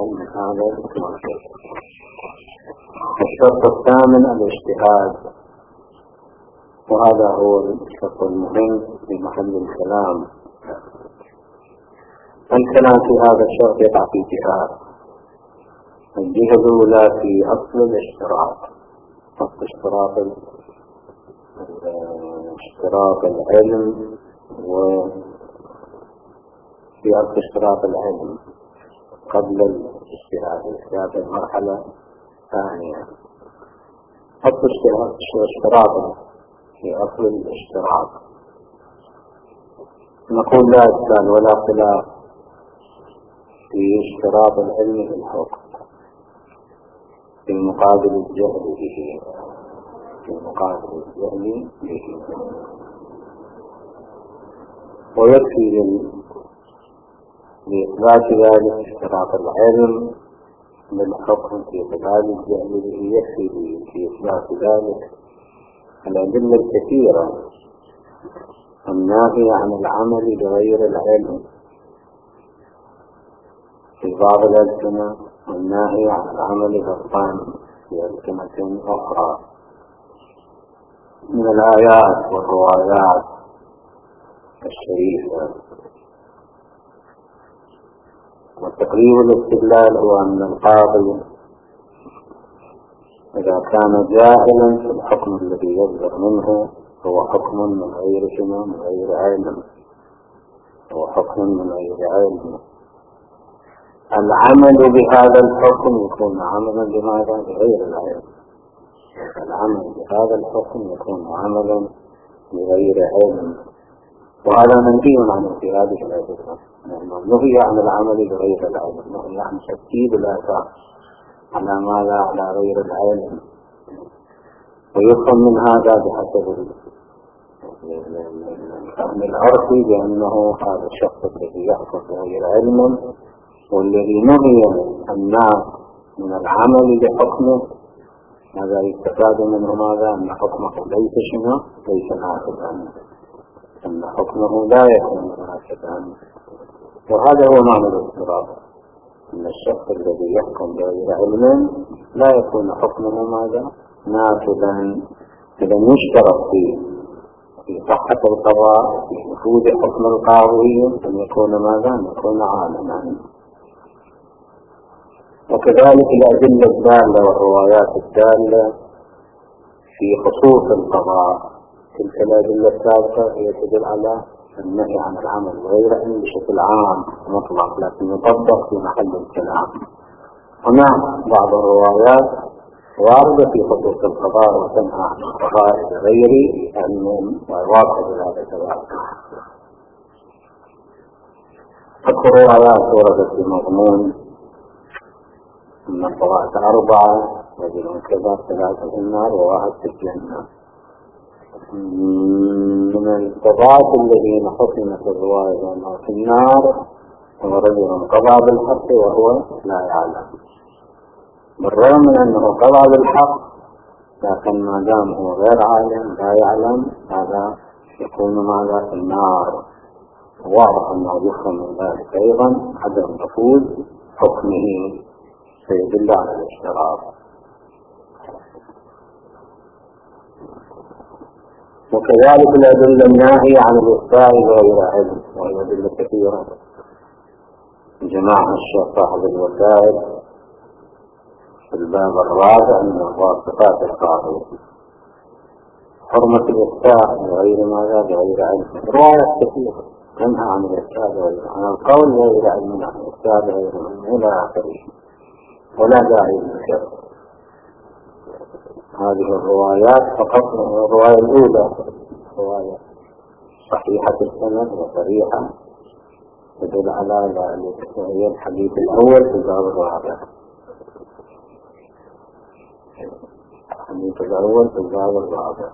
من هذا المنطق. الشرط الثامن الاجتهاد، وهذا هو الشرط المهم في محل الكلام. الكلام في هذا الشرط يقع في جهات. الجهة الأولى في أصل الاشتراط، أصل اشتراط العلم، وفي أصل اشتراط العلم قبل الاجتهاد المرحلة الثانية. أصل اشتراط في أصل الاشتراط نقول لا إشكال ولا خلاف في اشتراط العلم في الحكم في مقابل الجهل به، ويكفي لإثبات ذلك اشتراط العلم بالحكم في خلال الجهل به، يكفي في إثبات ذلك الأدلة الكثيرة الناهية عن العمل بغير العلم في بعض الألسنة، والناهية عن العمل بالظن في ألسنة أخرى من الآيات والروايات الشريفة. وتقريب الاستدلال هو أن القاضي إذا كان جاهلا في الحكم الذي يصدر منه هو حكم من غير علم، العمل بهذا الحكم يكون عملا بماذا؟ بغير العلم. العمل بهذا الحكم يكون عملا بغير علم، وهذا منهي عن انفراد الأدلة، لأنه نهي عن العمل بغير العلم، نهي عن ترتيب الآثار على ماذا؟ على غير العلم. ويفهم من هذا بحسب الفهم العرفي بأنه هذا الشخص الذي يحكم بغير علم والذي نهي الناس من العمل بحكمه، هذا يستفاد منه ماذا؟ أن حكمه ليس نافذا، أن حكمه لا يكون نافذا. وهذا هو معنى الاضطراب، أن الشخص الذي يحكم بغير علم لا يكون حكمه ماذا؟ نافذا. إذا يشترط في صحة القضاء في نفوذ حكم القاضي أن يكون ماذا؟ أن يكون عالما. وكذلك الأدلة الدالة والروايات الدالة في خصوص القضاء، تلك الأدلة السابقة هي تدل على النهي عن العمل غير علم بشكل عام مطلق، لكن يطبق في محل الكلام. هنا بعض الروايات واردة في خصوص القضاء وتنهى عن القضاء بغير علم، وواضح بهذا كذلك. الروايات وردت في مضمون أن الطبقات 4 رجل كذا 3 في النار وواحد في الجنة. من الطبقات الذين حكمت الرواية بأنه في النار هو رجل قضى بالحق وهو لا يعلم، بالرغم من أنه قضى بالحق، لكن ما دام هو غير عالم لا يعلم هذا يكون ماذا؟ في النار. واضح أنه يفهم من ذلك أيضا عدم نفوذ حكمه فيدل على الاشتراط. وكذلك الأدلة الناهية عن الإفتاء بغير علم، وهي أدلة كثيرة. جماعة الشيخ صاحب الوسائل في الباب الرابع من الواثقات القاضي حرمة الإفتاء بغير ماذا؟ بغير علم. روايات كثيرة تنهى عن الإفتاء بغير عن القول بغير علم، عن الإفتاء بغير علم إلى آخره، ولا داعي للشك. هذه الروايات فقط. الرواية الأولى رواية صحيحة السند وصريحة تدل على ذلك، وهي الحديث الأول في الباب الرابع. الحديث الأول في الباب الرابع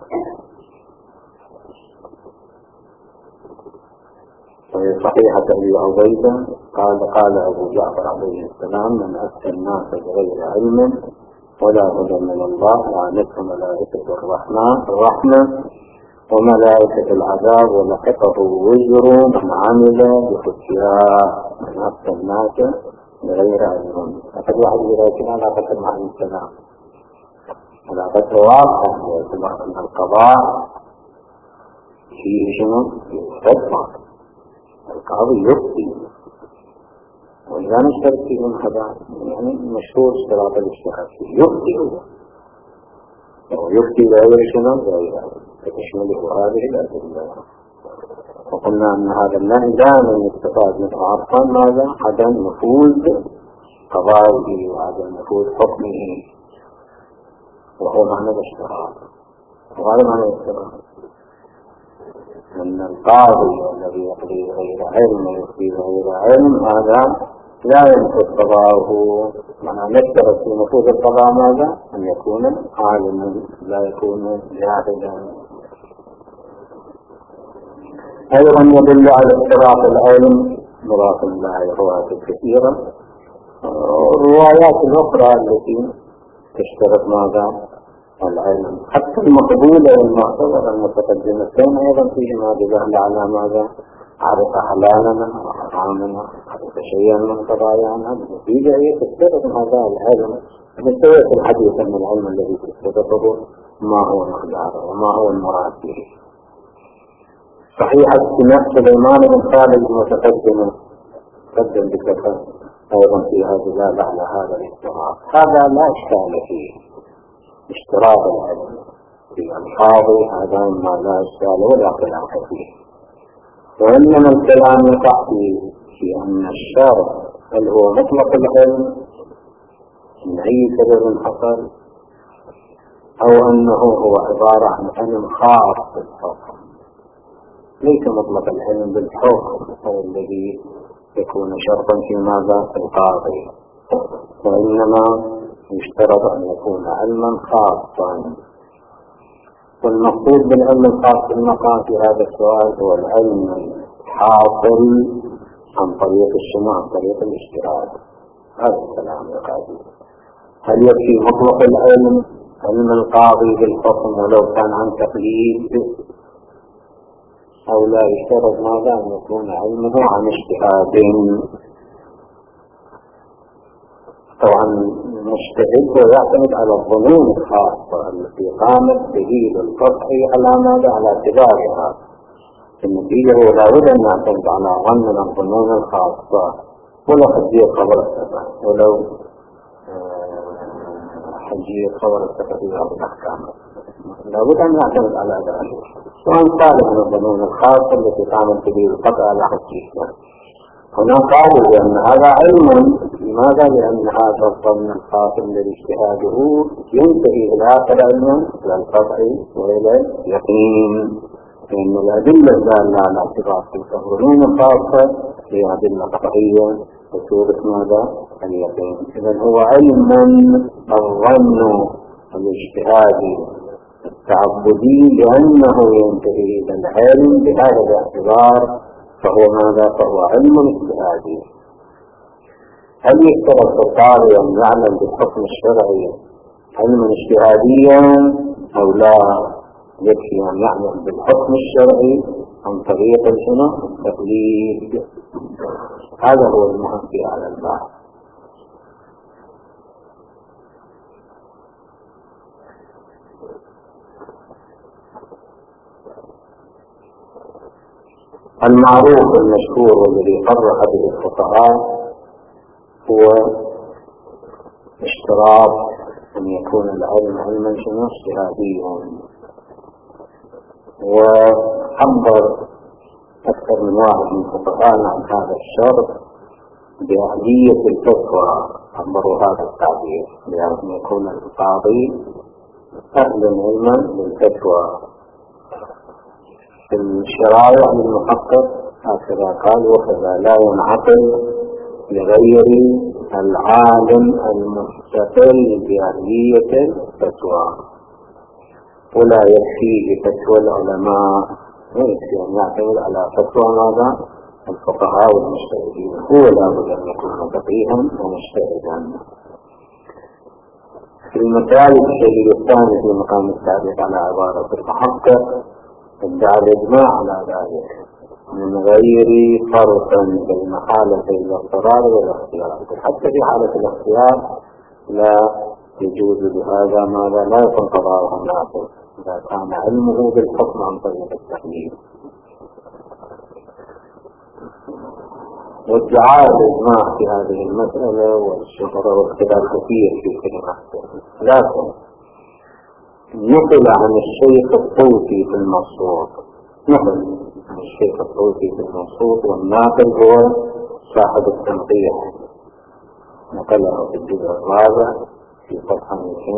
وهي صحيحة أبي عبيدة قال أبو جعفر عليه السلام: من أفتى الناس بغير علم ولا هدى من الله لعنته ملائكة الرحمة وملائكة العذاب ولحقه وزر من عمل بخفياء. من أفتى الناس بغير علم. فقد واحد يقول علاقة مع السلام علاقة واضحة، باعتبار أن القضاء فيه شنو؟ يتفضل القاضي يفتي، وإذا نشترك فيه انخدام يعني مشهور اشتراط الاجتهاد فيه يفتي ويفتي غير شنو؟ غير فتشمله هذه الأدلة. وقلنا أن هذا النهي دائما يستفاد منه عرفا ماذا؟ عدم نفوذ قضائه وعدم نفوذ حكمه، وهو معنى الاشتراط. وهذا معنى الاشتراط أن القاضي الذي يقضي غير علم ويقضي غير علم هذا لا ينفذ قضاءه. معنى نشترط في نفوذ القضاء ماذا؟ أن يكون عالما لا يكون جاهلا. أيضا يدل على اشتراط العلم مضاف الله روايات كثيرة، الروايات الأخرى التي تشترط ماذا؟ العلم. حتى المقبولة والمعتبرة المتقدمتين أيضا فيهما دلالة على ماذا؟ عرف حلالنا وحرامنا، عرف شيئا من قضايانا، بالنتيجة هي تشترط هذا العلم. بالتالي الحديث عن العلم الذي تشترطه ما هو مقداره وما هو المراد به. صحيح استماع سليمان بن خالد المتقدم قدم بكثرة أيضا فيها دلالة على هذا الاشتراط. هذا لا إشكال فيه، اشتراط العلم في القاضي هذا ما لا إشكال ولا خلاف فيه. وإنما الكلام يقع في أن الشرط هل هو مطلق العلم من أي سبب حصل، أو أنه هو عبارة عن علم خاص بالحكم، ليس مطلق العلم بالحكم هو الذي يكون شرطا في ماذا؟ في القاضي، وإنما يشترط أن يكون علما خاصا. والمقصود بالعلم الخاص بالمقام في هذا السؤال هو العلم الحاصل عن طريق الشمع عن طريق الاجتهاد. هذا الكلام القاضي. هل يكفي مطلق العلم علم القاضي بالحكم ولو كان عن تقليد، أو لا يشترط ماذا؟ أن يكون علمه عن اجتهاد. طبعا المجتهد يعتمد على الظنون الخاصة التي قامت دليل القطع على ماذا؟ على اعتبارها. النتيجة هو لابد أن يعتمد على ظن الظنون الخاصة، ولو حجية خبر السفر، ولو حجية خبر السفر في هذه الأحكام لابد أن يعتمد على ذلك، وأن طالب من الظنون الخاصة التي قامت دليل القطع على حجيتها. هنا قالوا بأن هذا علم. لماذا؟ لأن هذا الظن الخاص الذي اجتهاده ينتهي إلى آخر علم إلى القطع وإلى اليقين، لأن الأدلة الدالة على اعتبار تلك الظنون الخاصة هي أدلة قطعية وتورث ماذا؟ اليقين. إذن هو علم الظن الاجتهادي التعبدي لأنه ينتهي إلى العلم بهذا الاعتبار، فهو ماذا؟ فهو علم اجتهادي. هل يشترط القاضي أن يعمل بالحكم الشرعي علما اجتهاديا أو لا؟ يكفي أن يعمل بالحكم الشرعي عن طريق التقليد. هذا هو المهم في هذا الباب. المعروف المشهور والذي صرح به الفقهاء هو اشتراط أن يكون العلم علما اجتهاديا، وعبر أكثر من واحد من الفقهاء عن هذا الشرط بأهلية الفتوى. عبروا هذا التعبير بأن يكون القاضي أهلا علما للفتوى. في الشرائع المحقق هكذا قال: وكذا لا ينعقد لغير العالم المستقل بأهلية الفتوى، ولا يكفيه فتوى العلماء، ويكفي أن يعتمد على فتوى ماذا؟ الفقهاء والمجتهدين. هو لابد أن يكون فقيها ومجتهدا. في المثال الشديد الثاني في مقام التعليق على عبارة المحقق ادعى الإجماع على ذلك، من غير فرق بين حالة الاضطرار والاختيار. حتى في حالة الاختيار لا يجوز بهذا ماذا لا يكون قضاؤه ناقض إذا كان علمه بالحكم عن طريق التحليل. وادعاء الإجماع في هذه المسألة والشهرة واختلاف كثير في كلماته، لكن نقل عن الشيخ الطوسي في المصروف، نقل عن الشيخ الطوسي في المصروف، والناقل هو صاحب التنقيح، نقله في الجزء الرابع في صفحة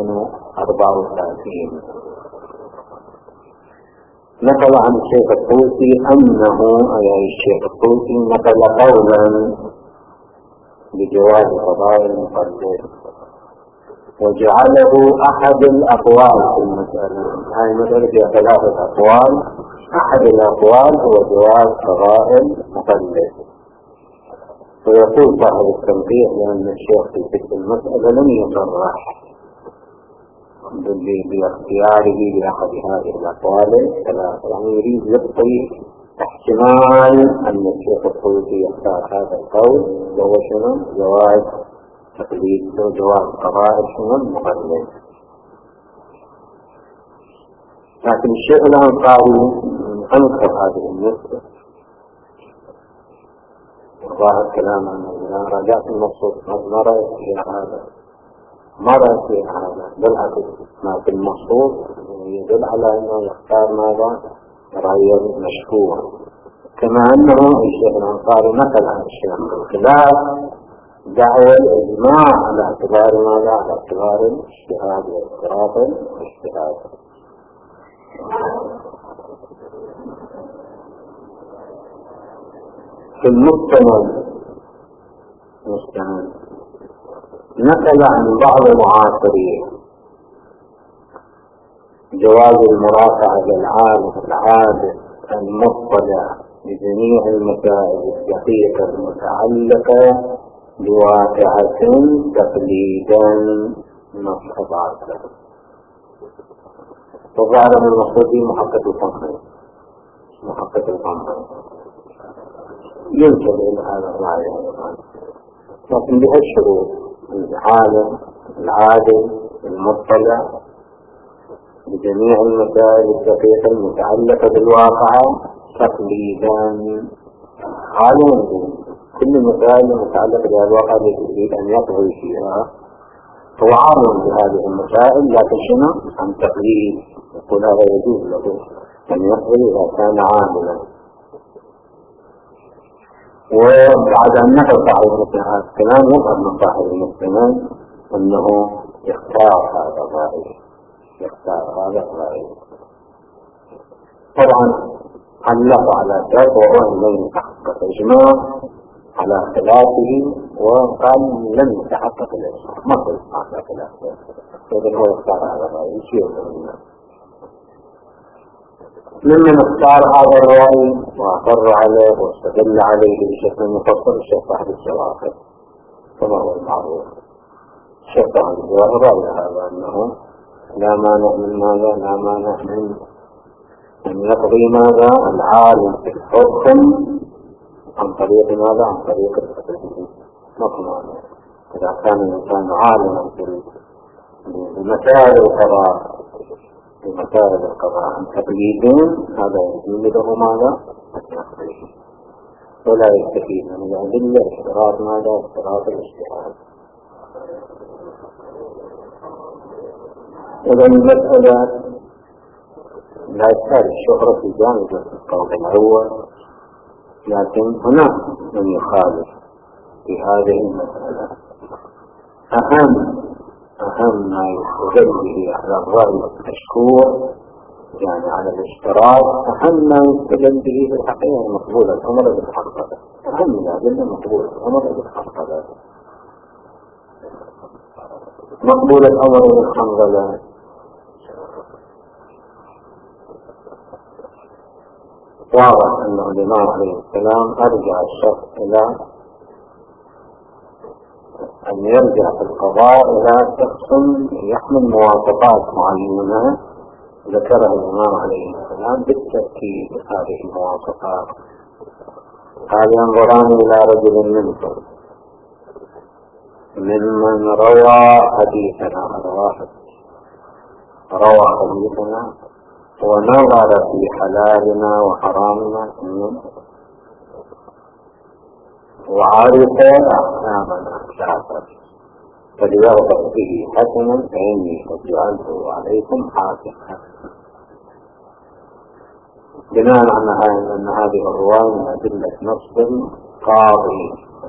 234. نقل عن الشيخ الطوسي أنه أي الشيخ الطوسي نقل قولا بجواز قضاء المقدر وجعله أحد الأقوال في المسألة. هذه المسألة فيها 3 أقوال، أحد الأقوال هو جواز قضاء المقدر. ويقول صاحب التنقيح لأن الشيخ في تلك المسألة لم يصرح باختياره لأحد هذه الأقوال 3، يعني يريد يبقي احتمال أن الشيخ الطوسي يختار هذا القول وهو شنو؟ جواز تقليد وجواز قضاء شنو؟ المقلد. لكن الشيخ الأنصاري أنكر هذه النسبة، ظاهر كلام أنه إذا راجعت المقصود ما رأيت فيها هذا، ما رأيت فيها هذا، بالعكس ما في المقصود يدل على أنه يختار ماذا؟ رأيا مشهورا، كما أنه الشيخ الأنصاري نقل عن الشيخ الخلاف دعوى الإجماع على اعتبار ماذا؟ على اعتبار الاجتهاد واضطراب الاجتهاد. في المستند نقل عن بعض المعاصرين جواز المرافعة للعالم العادل المطلع بجميع المسائل الدقيقة المتعلقة بواقعة تقليدا نص عاصر. وظهر من المقصود محقق الفنخي، محقق الفنخي ينسب إلى هذا الرأي، لكن بهالشروط: العالم العادل المطلع بجميع المسائل الدقيقة المتعلقة بالواقع تقليدا. عالم كل المسائل المتعلقة بالواقع التي يريد أن يطغي فيها هو عالم بهذه المسائل، لكن شنو؟ عن تقليد، يقول هذا يجوز له أن يطغي إذا كان عاملا. وبعد أن نقل صاحب المسلمات كلام يظهر من صاحب المسلمات أنه يختار هذا الرأي، يختار هذا الرأي. طبعا علق على ذلك وهو لم يتحقق الإجماع على خلافه، وقال لم يتحقق الإجماع، ما قلت على خلافه، إذن هو يختار هذا الرأي شيء منه. ممن اختار هذا الرأي وأقر عليه واستدل عليه بشكل مفصل الشيخ صاحب الجواهر كما هو المعروف. الشيخ صاحب الجواهر رأي هذا أنه لا مانع من ماذا؟ لا مانع من أن يقضي ماذا؟ العالم في الحكم عن طريق ماذا؟ عن طريق التقليد. مطمئن إذا كان الإنسان عالما بمسائل القضاء بمسائل القضاء عن تقليدين، هذا يجوز له ماذا؟ التقليد، ولا يستفيد من الأدلة اشتراط ماذا؟ اشتراط الاجتهاد. إذا المسألة لا يحتاج الشهرة في جانب القول الأول، لكن هناك من يخالف في هذه المسألة. أهم ما يستدل به على الرأي المشهور يعني على الاشتراط، أهم ما يستدل به في الحقيقة مقبولة الأمر بالحقيقة، أهم الأدلة مقبولة الأمر بالحقيقة، مقبولة الأمر بالحنظلة. واضح أن الإمام عليه السلام أرجع الشخص إلى أن يرجع في القضاء إلى شخص يحمل مواصفات معينة ذكرها الإمام عليه السلام بالتأكيد هذه المواصفات قال ينظران إلى رجل منكم ممن روى حديثنا ونظر في حلالنا وحرامنا وعرف أحكامنا فليغضب به حسنا فإني قد جعلته عليكم حاكما. بناء على أن هذه الرواية من أدلة نصب القاضي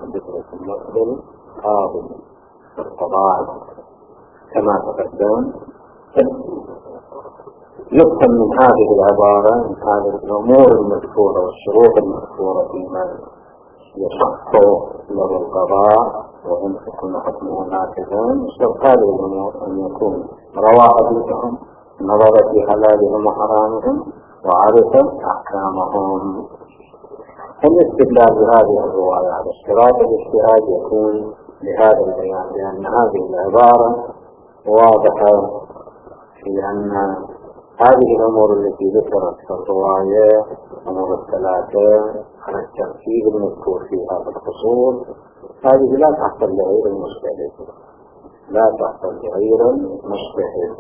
في القضاء كما تقدم. يفهم من هذه العبارة من هذه الأمور المذكورة والشروط المذكورة فيما يصح له القضاء وإن تكون حكمه نافذا استقال الأمور أن يكون روى حديثهم نظر في حلالهم وحرامهم وعرف أحكامهم. الاستدلال بهذه الرواية على اشتراط الاجتهاد يكون لهذا البيان، لأن هذه العبارة واضحة في أن هذه الأمور التي ذكرت في الرواية أمور الثلاثة على الترتيب المذكور فيها في الفصول هذه لا تحصل لغير المجتهد، لا تحصل لغير المجتهد.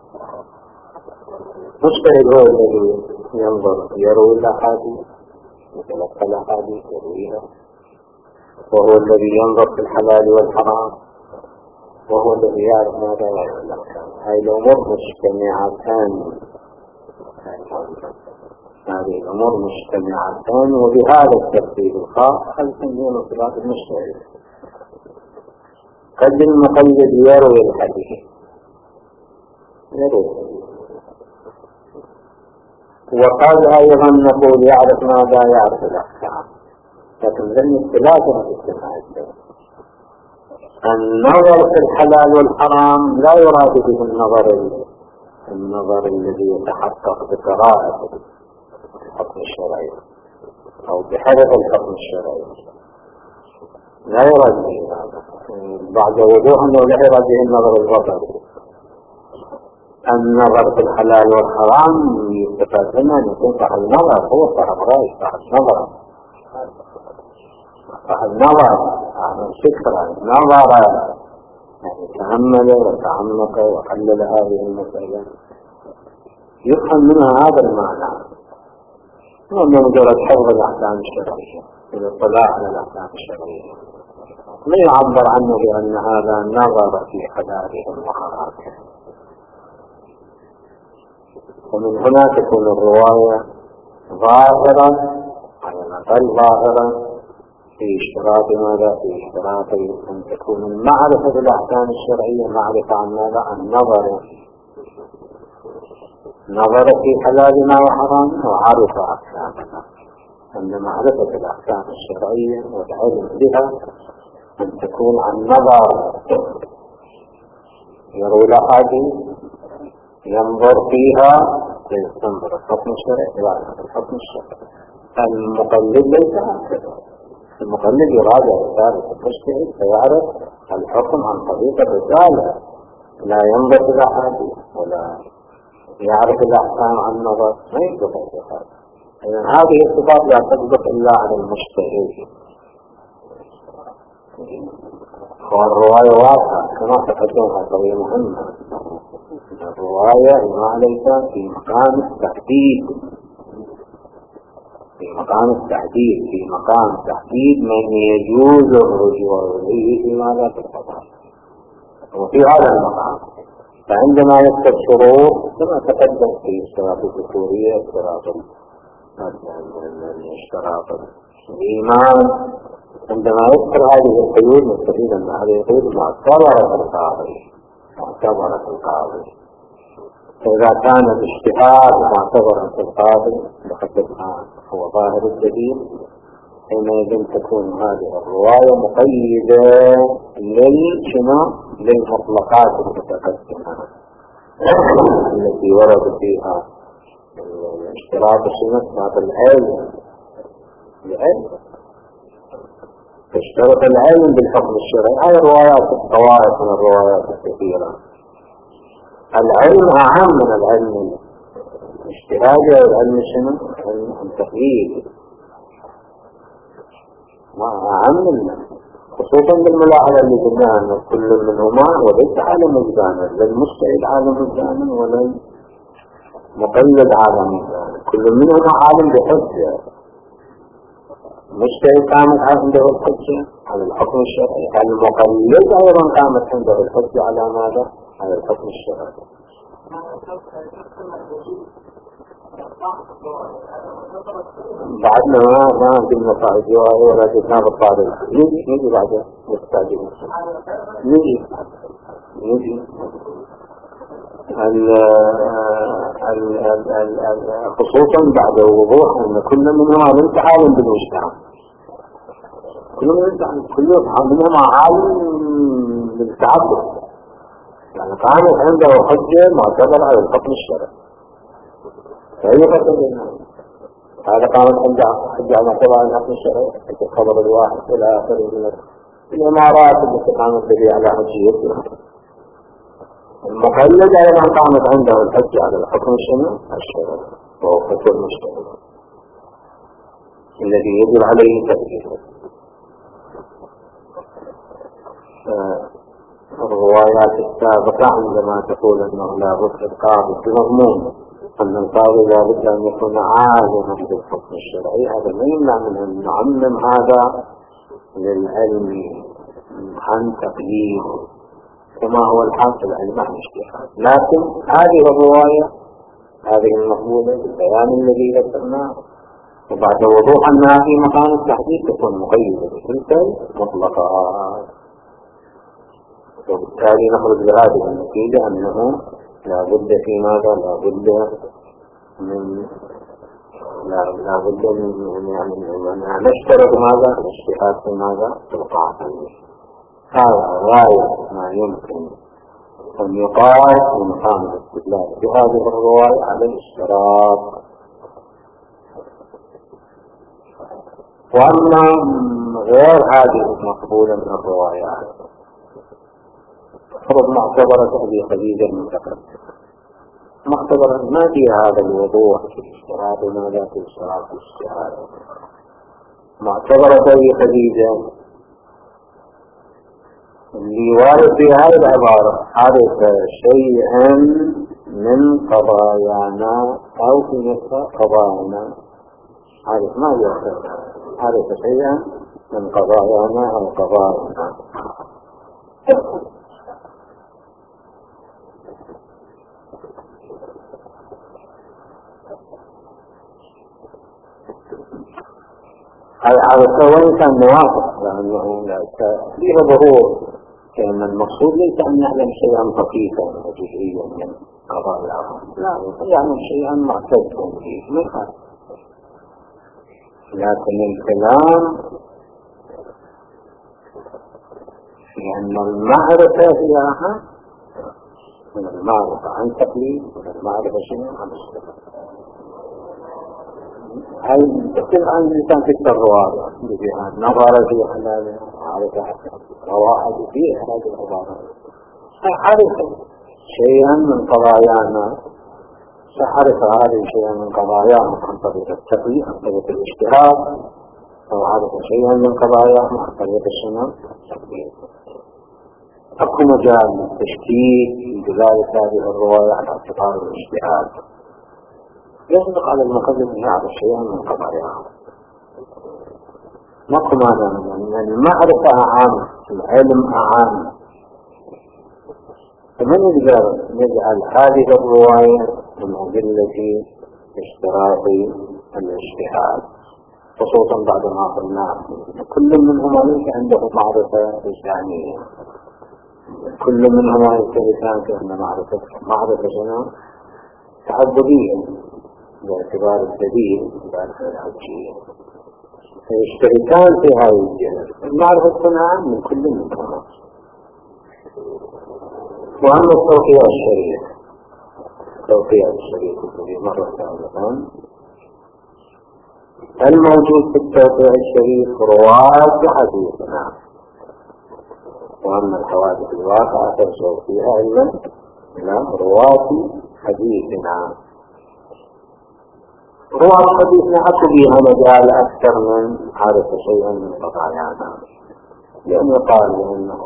المجتهد هو الذي ينظر يروي الأحاديث يتلقى الأحاديث يرويها، وهو الذي ينظر في الحلال والحرام، وهو الذي يعرف ماذا يعرف الأحكام. هذه الأمور مجتمعتان، هذه الأمور مجتمعتان، وبهذا الترتيب الخاص هل تنزل صفات المجتهد. قد المقيد يروي الحديث وقد أيضا نقول يعرف ماذا يعرف الأحكام، لكن ذن الثلاثة الاجتماع النظر في الحلال والحرام لا يراد به النظر الذي يتحقق بقراءة الحكم الشرعي أو بحدث الحكم الشرعي، لا يراد به هذا. بعد وضوح أنه لا يراد به النظر البصري. النظر في الحلال والحرام يستفاد منه أن يكون صاحب النظر هو صاحب رأي، صاحب نظر، صاحب نظر، صاحب فكرة، نظر يعني تأمل وتعمق وحلل هذه المسألة، يفهم منها هذا المعنى، وأنه مجرد حفظ الأحكام الشرعية والاطلاع على الأحكام الشرعية، لا يعبر عنه بأن هذا نظر في حلالهم وحرامهم. ومن هنا تكون الرواية ظاهرة على الأقل ظاهرة في اشتراط ماذا؟ في اشتراط أن تكون المعرفة بالأحكام الشرعية معرفة عن ماذا؟ عن نظر في حلالنا وحرامنا وعرف أحكامنا. أن معرفة الأحكام الشرعية والعلم بها أن تكون عن نظر، يروي الأحاديث ينظر فيها ليستنظر الحكم الشرعي ويعرف الحكم الشرعي. المقلد ليس هكذا، المقلد يراجع رسالة المجتهد فيعرف الحكم عن طريق الرسالة، لا ينظر في الأحاديث ولا يعرف الأحكام عن نظر، ما يصدق الصفات. إذن هذه الصفات لا تصدق إلا على المجتهد. والرواية واضحة كما تقدمها قضية مهمة. الرواية ما عليك في مقام التحديد، في مقام تحديد من يجوز الرجوع إليه فيما لا تستطيع، وفي هذا المقام. فعندما يكتب شروط كما تقدم في اشتراط الذكورية، اشتراط الإيمان، عندما يذكر هذه القيود نستفيد أن هذه القيود معتبرة القاضي. فإذا كان الاجتهاد معتبرا في القاضي لقدمها هو ظاهر الدليل، حينئذ تكون هذه الرواية مقيدة للمطلقات المتقدمة التي ورد فيها اشتراط اشتراط العلم تشترط العلم بالحكم الشرعي. هذه الروايات الطوائف من الروايات الكثيرة. العلم أعم من العلم الاجتهادي، والعلم شنو؟ علم التقليد. أهم منه، خصوصا بالملاحظة اللي قلناها أن كل منهما وليس عالم وجدانا، لا المجتهد عالم وجدانا ولا مقلد عالم وجدانا، كل منهما عالم بحجة. المجتهد قامت عنده الحجة على الحكم الشرعي، المقلد أيضا قامت عنده الحجة على ماذا؟ على الحكم الشرعي. بعدنا ما قلنا صاحب جواه ولا جبنا بالطارئ، نيجي بعده نستعجل نيجي خصوصا بعد وضوح أن كل منهما ليس عالم بالمجتمع، كل منهما عالم بالتعبد، يعني قامت عنده حجة معتبرة على الحكم الشرعي. فهي فتنة هذا قامت عنده حجة معتبرة على الحكم الشرعي، الخبر الواحد إلى آخره من الإمارات التي قامت به على حجيتها. المقلد أيضا قامت عنده الحجة على الحكم الشرعي، وهو حكم المجتهد الذي يجب عليه تفكيره. الروايات السابقة عندما تقول أنه لا بد القاضي بمضمون أن القاضي لا بد أن يكون عالما بالحكم الشرعي، هذا ما يمنع من أن نعمم هذا للعلم عن تقييد كما هو الحاصل العلم عن اجتهاد. لكن هذه الرواية هذه المقبولة بالبيان الذي ذكرناه وبعد وضوح أنها في مكان التحديد تكون مقيدة بتلك مطلقة، وبالتالي نخرج بهذه النتيجة أنه لا بد في ماذا؟ لا بد من يعني نشترط ماذا؟ الاجتهاد في ماذا؟ في القاعدة. هذا غاية ما يمكن أن يقال في مقام الاستدلال بهذه الرواية على الاشتراط. وأما غير هذه المقبولة من الروايات فرض معتبرة أبي خديجة المتقدمة، معتبرة ما فيها هذا الوضوح في الاشتراط وماذا في الاشتراط في الاجتهاد. معتبرة أبي خديجة اللي وارد في هذه العبارة عرف شيئا من قضايانا أو في نفس قضايانا، عرف ما يحدث، عرف شيئا من قضايانا أو قضايانا. عرف وإن كان موافق لأنه فيه ظهور، كأن المقصود ليس أن يعلم شيئا خفيفا وجزئيا من قضاء الأمر، لا يعلم شيئا معتدا فيه ما يخالف، لكن الكلام في أن المعرفة هي أهم من المعرفة عن تقليد، من المعرفة شيئا عن الشيء. هل تقل عن الإنسان في التغوار بجهاد نظر في حلاله عرفة رواحد فيه هذه العبارة، عرف شيئا من قضايانا، عرف هذه شيئا من قضايانا عن طريق التقليد عن طريق الاجتهاد، أو عرف شيئا من قضايانا عن طريق السنة التقليد. أكو مجال للتشكيك بدلالة هذه الرواية على اعتبار الاجتهاد، يصدق على المقدم أن يعرف شيئا من قضاياها. نقل ماذا؟ أن المعرفة عامة، العلم عام. فمن يجعل هذه الرواية من أدلة اشتراط الاجتهاد، خصوصا بعد ما قلنا كل منهما ليس عنده معرفة لسانية، كل منهما يستلسان كأن معرفة شنو؟ تعبدية باعتبار الدليل باعتبار الحجية، فيشتركان في هذه الجهة. المعرفة تكون عام من كل منهما. وأما التوقيع الشريف، التوقيع الشريف الذي مر سابقا، الموجود في التوقيع الشريف رواد حديثنا، وأما الحوادث الواقعة ترجع فيها أيضا إلى رواد حديثنا. رواة حديثنا أكو بها مجال أكثر من عرف شيئا من قضايانا، لأنه قال بأنه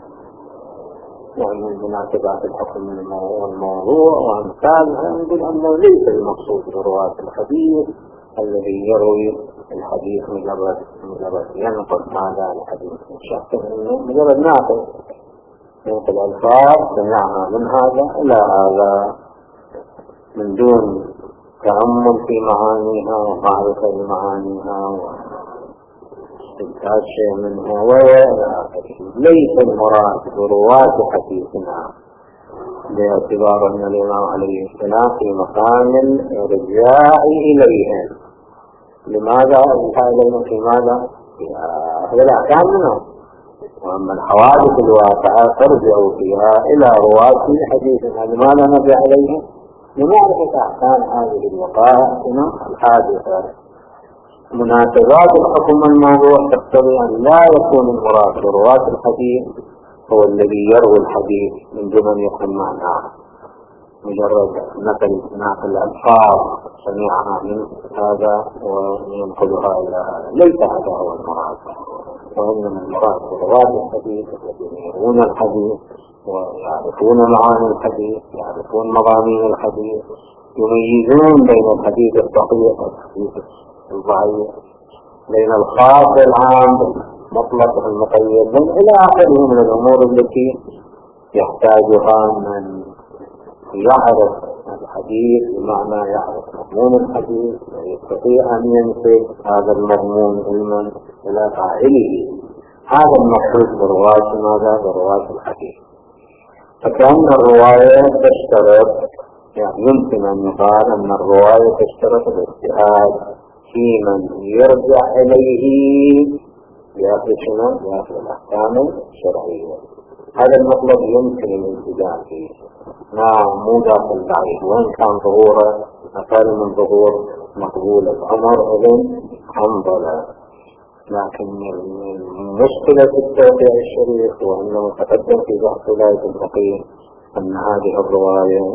يعني مناسبات الحكم والموضوع وأمثالها، نقول أنه ليس المقصود برواة الحديث الذي يروي الحديث مجرد ينقل ماذا الحديث شخص مجرد ناقل ينقل ألفاظ سمعها من هذا إلى هذا من دون تأمل في معانيها ومعرفة لمعانيها واستنتاج شيء منها ليس المراد برواة حديثنا، باعتبار أن الإمام عليه السلام في مقام الرجاء إليهم. لماذا الرجاء إليهم في ماذا؟ في أهل الأحكام منهم، وأما الحوادث الواقعة ترجع فيها إلى رواة حديثنا. لماذا نرجع إليهم؟ لمعرفة أحكام هذه الوقائع الحادثة. مناسبات الحكم الموضوع تقتضي أن لا يكون المراد برواة الحديث هو الذي يروي الحديث من دون أن يكون معناه مجرد نقل ألفاظ سمعها من هذا وينقلها إلى هذا، ليس هذا هو المراد، وإنما المراد برواة الحديث الذين يروون الحديث ويعرفون معاني الحديث، يعرفون مضامين الحديث، يميزون بين الحديث الصحيح والحديث الضعيف، بين الخاص والعام، مطلق المقيد، من إلى آخره من الأمور التي يحتاجها من يعرف الحديث، بمعنى يعرف مضمون الحديث ويستطيع أن ينسب هذا المضمون علما إلى فاعله. هذا المقصود برواة ماذا؟ برواة الحديث. فكأن الرواية تشترط، يعني يمكن أن يقال أن الرواية تشترط الاجتهاد في من يرجع إليه يأخذ شنو؟ يأخذ الأحكام الشرعية. هذا المطلب يمكن الالتجاء فيه. نعم مو داخل بعيد، وإن كان ظهوره أقل من ظهور مقبول الأمر إذن حنظلة، لكن المشكلة في التوقيع الشريف وأنه تقدم في بحث ولاية الفقيه أن هذه الرواية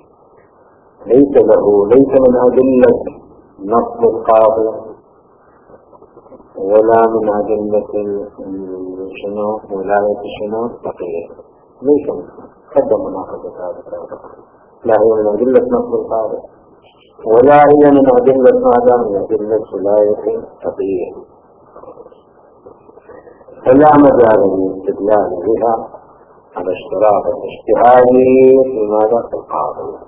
ليس من أدلة نصب القاضي ولا من أدلة شنو ولاية شنو الفقيه، ليس قدم مناقضة هذا، لا هي من أدلة نصب القاضي ولا هي من أدلة ماذا؟ من أدلة ولاية الفقيه، فلا مجال للاستدلال بها على اشتراط الاجتهاد في ماذا؟ في القاضي.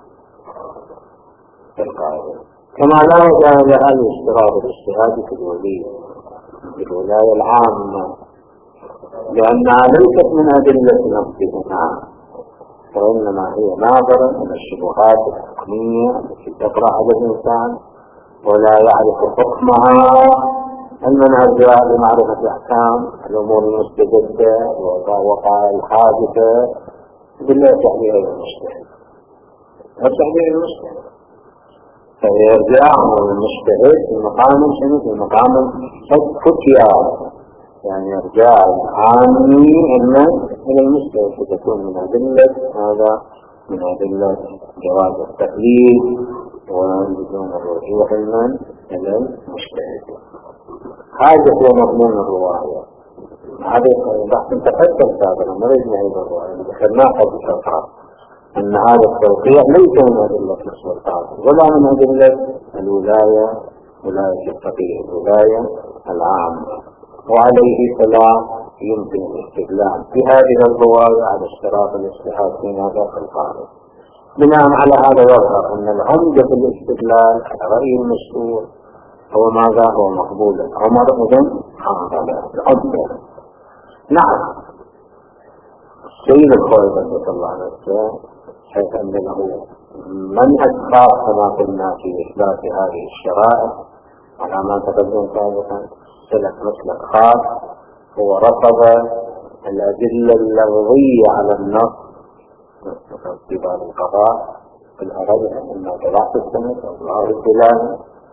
كما لا مجال لها لاشتراط الاجتهاد في الولاية العامة، لأنها ليست من أدلة نفسها، وإنما هي ناظرة من الشبهات الحكمية التي تطرح على الإنسان ولا يعرف حكمها. أننا نرجع لمعرفة أحكام الأمور المستجدة ووقائع الحادثة بالله تحليل المجتهد، وتحليل المجتهد فيرجع المجتهد في مقام شنو؟ في مقام الفتيا، يعني يرجع العامي إلى المجتهد، فتكون من أدلة هذا من أدلة جواز التقليد ولزوم الرجوع إلى المجتهد. هذا هو مضمون الرواية. هذا بحث تقدم سابقا، ما لازم نعيد الرواية، ذكرناه قبل فترة أن هذا التوقيع ليس من أدلة السلطات ولا من أدلة الولاية، ولاية الفقيه، الولاية العامة، وعليه فلا يمكن الاستدلال بهذه الرواية على اشتراط الاجتهاد في هذا القاضي. بناء على هذا يظهر أن العمدة في الاستدلال على رأي المشهور هو ماذا؟ هو مقبول الأمر إذن حنظلة العمدة. نعم سيد الخوي رضي الله عنه حيث أن له منهج خاص كما قلنا في إثبات هذه الشرائع على ما تقدم سابقا، سلك مسلك خاص هو رفض الأدلة اللفظية على النص في باب القضاء في الأرض أنه طلاق السنة أو الله الدلالة،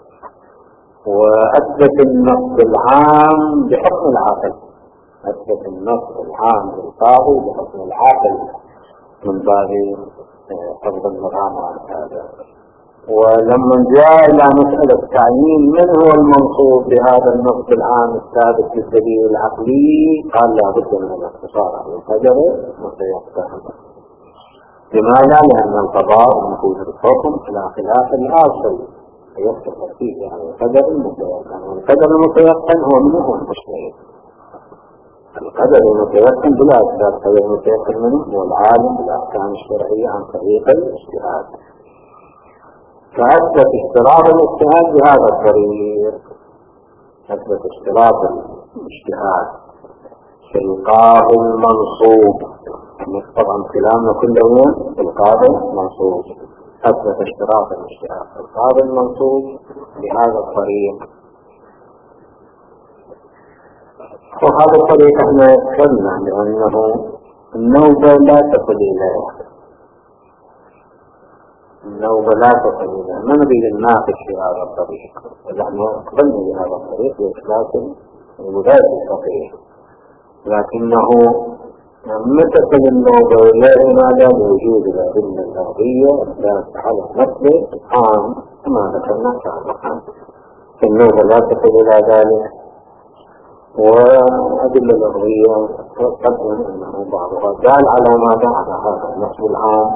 وأثبت النص العام بحكم العاقل، أثبت النص العام للقاضي بحكم العاقل من باب حفظ النظام عن هذا. ولما جاء إلى مسألة تعيين من هو المنصوب بهذا النص العام الثابت بالدليل العقلي قال لا بد من الاقتصار على القدر متيقن. لماذا؟ لأن القضاء نفوذ الحكم على خلاف الأصل فيفتح فيه على القدر المتيقن، والقدر المتيقن هو منه المجتهد. القدر المتيقن بلا أسباب، القدر المتيقن منه هو العالم بالأحكام الشرعية عن طريق الاجتهاد. فأثبت اشتراط الاجتهاد بهذا الطريق، أثبت اشتراط الاجتهاد في القاضي المنصوب، يعني طبعا كلامنا كله في القاضي المنصوب، أثبت اشتراط الاجتهاد في القاضي المنصوب بهذا الطريق. وهذا الطريق احنا ذكرنا لأنه النوبة لا تصل إليه، النوبة لا تصل إليه، ما نريد نناقش في هذا الطريق، نحن قبلنا بهذا الطريق لإثبات ولاية الفقيه، لكنه متى تصل النوبة إليه ماذا بوجود الأدلة اللغوية الدالة على النقل العام كما ذكرنا سابقا. النوبة لا تصل إلى ذلك، والأدلة اللغوية تقدم أنه بعضها دال على ماذا؟ على هذا النص العام،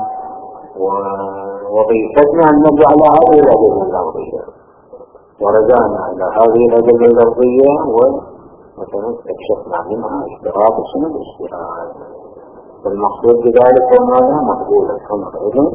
ووظيفتنا أن نجعل هذه الأدلة اللغوية، ورجعنا على هذه الأدلة اللغوية ومثلا استكشفنا منها اشتراط اسم الاجتهاد، والمقصود بذلك ماذا؟ مقبول الحمد إذن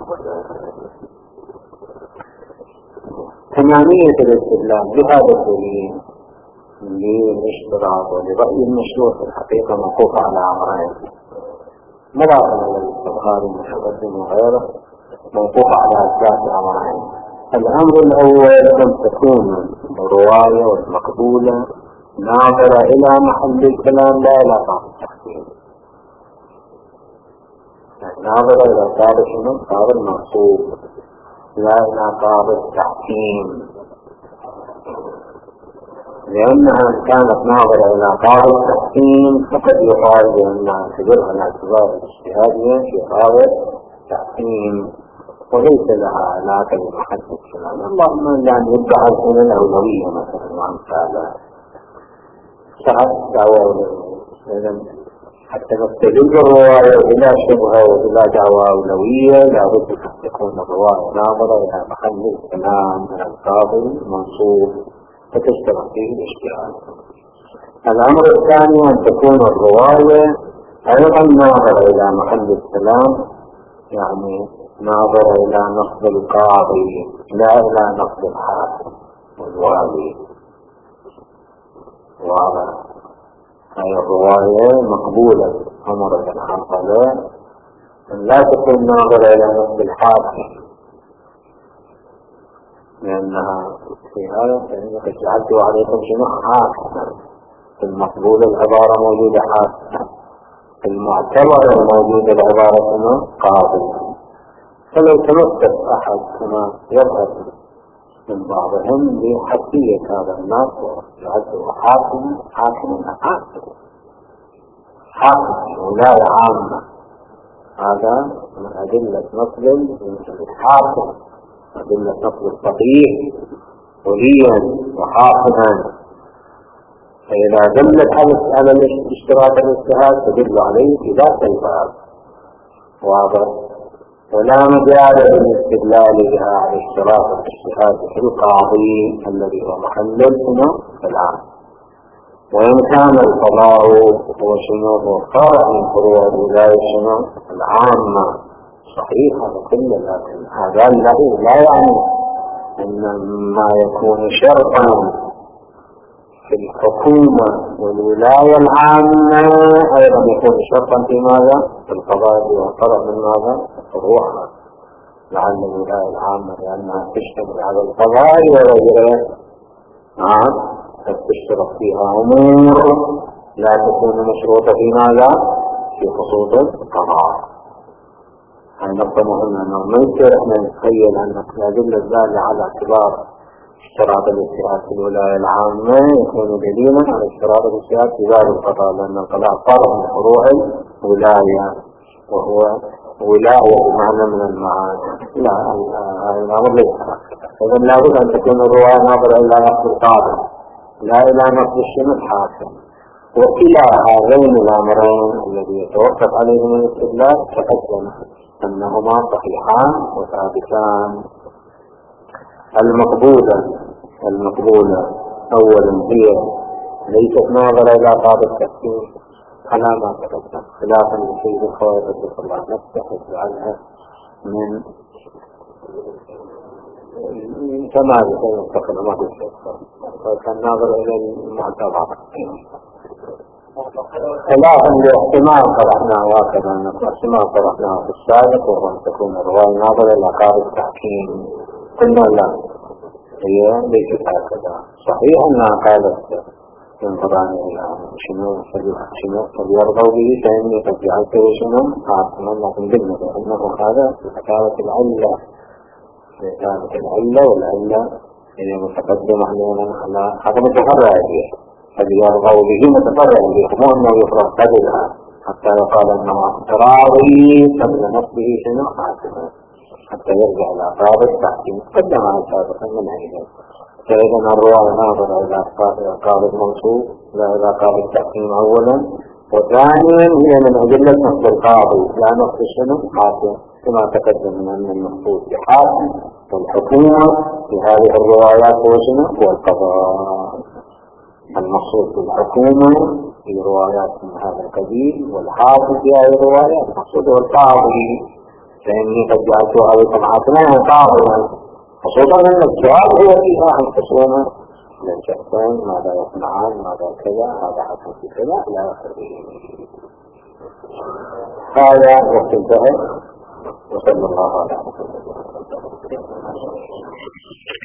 تمامية الاستدلال بهذا الدليل للاشتراط ولرأي المشروع في الحقيقة موقوف على أمرين، ملاحظة للاستبخار المتقدم وغيره موقوف على أساس أمرين. الأمر الأول أن تكون الرواية والمقبولة ناظرة إلى محل الكلام لا إلى قاضي التحكيم، ناظرة إلى قاضي المنصوب لا إلى قاضي التحكيم، لأنها كانت ناظرة إلى قاضي التحكيم فقد يقال بأنها تدل على اعتبار الاجتهادية في قاضي التحكيم وليس لها علاقة بمحل الكلام. اللهم يعني يدعى الحين الأولوية مثلا وأمثالها صحت دعوة حتى نستجيب الرواية بلا شبهة وبلا دعوة أولوية لابد أن تكون الرواية ناظرة إلى محل الكلام من القاضي المنصوب فتشتغل فيه الاجتهاد. الأمر الثاني أن تكون الرواية أيضا ناظرة إلى محل الكلام، يعني ناظرة إلى نقد القاضي لا إلى نقد الحاكم والوالي. واضح؟ هذه الرواية مقبولة أمر الحنظلة لا تكون ناظرة إلى نقد الحاكم، لأنها في هذا فإنك جعلت عليكم شنو حاكم، في المقبول العبارة موجودة حاكم، في المعتبر الموجود العبارة شنو قاضي. فلو تمسك أحد كما يظهر من بعضهم بحقية هذا الناس وجعلته حاكم ولاية عامة، هذا من أدلة نقل الحاكم، أدلة نقل الفقيه وليا وحاكما، فإذا دلت على الاشتراط الاجتهاد تدل عليه في ذات الباب. واضح؟ ولا مجال للاستدلال بها على اشتراط الاجتهاد في القاضي الذي هو محل الكلام. وإن كان القضاء هو شنو؟ هو فرع من فروع الولاية شنو؟ العامة، صحيح هذا كله، لكن هذا لا يعني أن ما يكون شرطا في الحكومة والولاية العامة أيضا يكون شرطا في ماذا؟ في القضاء وفرع من ماذا؟ فروعها، لعل الولاية العامة لأنها تشتغل على القضاء وغيره تشترك فيها أمور لا تكون مشروطة في ماذا؟ في خصوص القضاء. هذه نقطة مهمة، أنه ما يصير احنا نتخيل أن الأدلة الدالة على اعتبار اشتراط الاجتهاد في الولاية العامة يكون دليلا على اشتراط الاجتهاد في باب القضاء، لأن القضاء فرع من فروع الولاية. وهو ولاية بمعنى من المعاني. لا، هذا الأمر ليس هكذا. إذن لابد أن تكون الرواية ناظرة إلى نص القاضي لا إلى نص الشيخ الحاكم. وكلا هذين الأمرين الذي يتوقف عليهما الاستدلال تقدم أنهما صحيحان وثابتان. المقبولة أولا هي ليست ناظرة إلى قاضي التحكيم على ما تقدم، خلافا لسيد الخوارج رضي الله عنه نفسه يجعلها من كما ينتقل ما كان ناظر إلى المعتبر خلافا لاحتمال طرحناه وكذا احتمال طرحناه في السابق، وهو أن تكون الرواية ناظرة إلى قاضي التحكيم. قلنا لا، هي ليست هكذا. صحيح أنها قالت ينظران إلى شنو فليرضوا به فإني قد جعلته شنو حاكما، لكن بالنسبة أنه هذا كانت العلة والعلة هي متقدمة على هذا متفرع به، فليرضوا به متفرع به، مو أنه يفرض قدرها حتى يقال أنه راضي قبل نصبه شنو حاكما حتى يرجع إلى قاضي التحكيم. قدمها سابقا من هذه. فإذا الرواية ناظرة إلى قاضي المنصوب لا إلى قاضي التحكيم أولا، وثانيا هي من أدلة نص القاضي لا نص شنو حاكم، كما تقدم من أن المقصود بحاكم والحكومة في هذه الروايات هو شنو هو القضاء. المقصود بالحكومة في روايات من هذا القبيل، والحاكم في هذه الروايات المقصود هو القاضي، فإني قد جعلت عليكم حاكما قاضيا، خصوصا أن السؤال هو فيها الخصومة للشخصين ماذا يصنعان ماذا كذا هذا حكم في كذا إلى آخره. هذا وقت انتهى، وصلى الله على محمد.